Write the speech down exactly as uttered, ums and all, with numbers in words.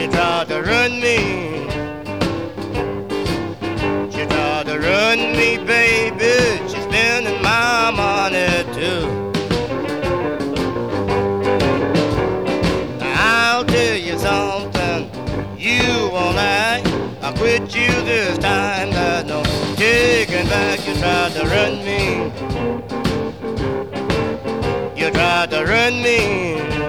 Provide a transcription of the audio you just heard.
She tried to run me. She tried to run me, baby. She's spending my money too. I'll tell you something, you won't like. I quit you this time, there's no taking back. You tried to run me. You tried to run me.